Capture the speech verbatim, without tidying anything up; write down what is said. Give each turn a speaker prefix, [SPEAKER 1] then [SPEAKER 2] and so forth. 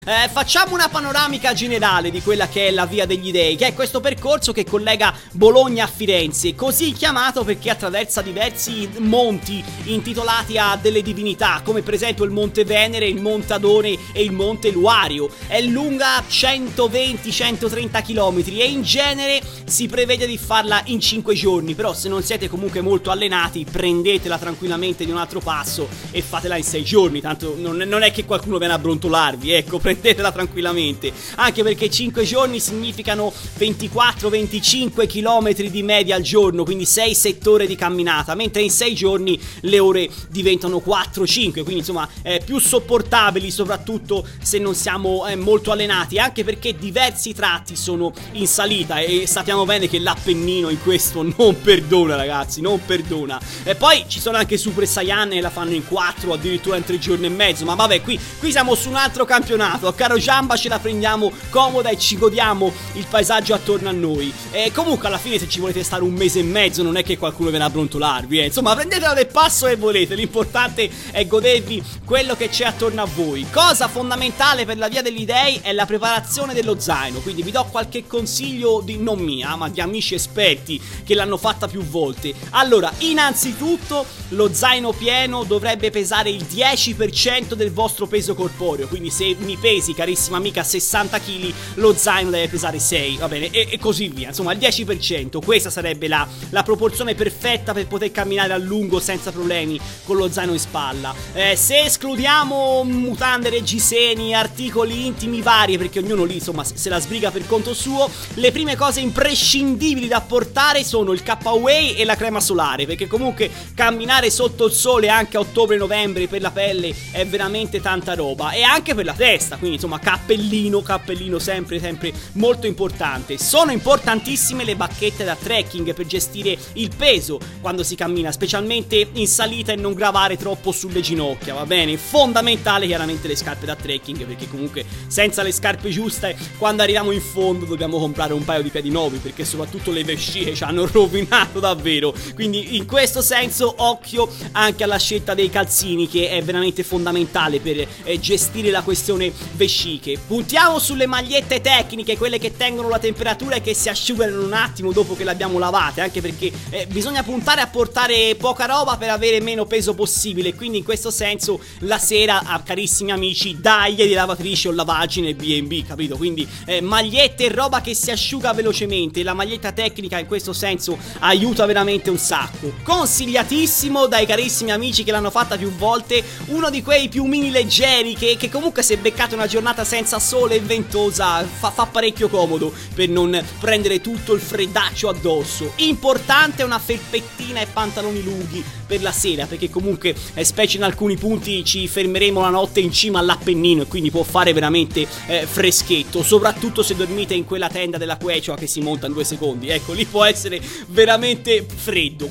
[SPEAKER 1] Eh, facciamo una panoramica generale di quella che è la Via degli Dei, che è questo percorso che collega Bologna a Firenze, così chiamato perché attraversa diversi monti intitolati a delle divinità, come per esempio il Monte Venere, il Monte Adone e il Monte Luario. È lunga centoventi centotrenta chilometri e in genere si prevede di farla in cinque giorni, però se non siete comunque molto allenati prendetela tranquillamente di un altro passo e fatela in sei giorni, tanto non, non è che qualcuno viene a brontolarvi, ecco, prendetela tranquillamente, anche perché cinque giorni significano ventiquattro venticinque chilometri di media al giorno, quindi sei sette ore di camminata, mentre in sei giorni le ore diventano quattro cinque, quindi insomma eh, più sopportabili, soprattutto se non siamo eh, molto allenati, anche perché diversi tratti sono in salita e sappiamo bene che l'Appennino in questo non perdona, ragazzi, non perdona. E poi ci sono anche Super Saiyan e la fanno in quattro, addirittura in tre giorni e mezzo, ma vabbè, qui, qui siamo su un altro campionato. A Caro Giamba ce la prendiamo comoda e ci godiamo il paesaggio attorno a noi. E comunque alla fine se ci volete stare un mese e mezzo non è che qualcuno viene a brontolarvi, eh. Insomma, prendetela del passo che volete, l'importante è godervi quello che c'è attorno a voi. Cosa fondamentale per la Via degli Dei è la preparazione dello zaino, quindi vi do qualche consiglio di non mia, ma di amici esperti che l'hanno fatta più volte. Allora, innanzitutto lo zaino pieno dovrebbe pesare il dieci per cento del vostro peso corporeo, quindi se mi pesi, carissima amica, sessanta chili, lo zaino deve pesare sei, va bene, e, e così via, insomma il dieci per cento, questa sarebbe la, la proporzione perfetta per poter camminare a lungo senza problemi con lo zaino in spalla. Eh, se escludiamo mutande, reggiseni, articoli intimi vari, perché ognuno lì insomma se la sbriga per conto suo, le prime cose imprescindibili da portare sono il K-Way e la crema solare, perché comunque camminare sotto il sole anche a ottobre-novembre per la pelle è veramente tanta roba, e anche per la testa, quindi insomma cappellino, cappellino sempre sempre molto importante. Sono importantissime le bacchette da trekking per gestire il peso quando si cammina, specialmente in salita, e non gravare troppo sulle ginocchia, va bene? Fondamentale chiaramente le scarpe da trekking, perché comunque senza le scarpe giuste quando arriviamo in fondo dobbiamo comprare un paio di piedi nuovi, perché soprattutto le vesciche ci hanno rovinato davvero. Quindi in questo senso occhio anche alla scelta dei calzini, che è veramente fondamentale per eh, gestire la questione vesciche. Puntiamo sulle magliette tecniche, quelle che tengono la temperatura e che si asciugano in un attimo dopo che le abbiamo lavate, anche perché eh, bisogna puntare a portare poca roba per avere meno peso possibile, quindi in questo senso la sera, ah, carissimi amici, dagli di lavatrice o lavaggi nel B and B, capito? Quindi eh, magliette e roba che si asciuga velocemente, la maglietta tecnica in questo senso aiuta veramente un sacco. Consigliatissimo dai carissimi amici che l'hanno fatta più volte, uno di quei piumini leggeri che, che comunque se beccate una giornata senza sole e ventosa fa, fa parecchio comodo per non prendere tutto il freddaccio addosso. Importante una felpettina e pantaloni lunghi per la sera, perché comunque eh, specie in alcuni punti ci fermeremo la notte in cima all'Appennino e quindi può fare veramente eh, freschetto, soprattutto se dormite in quella tenda della Quechua che si monta in due secondi, ecco lì può essere veramente freddo.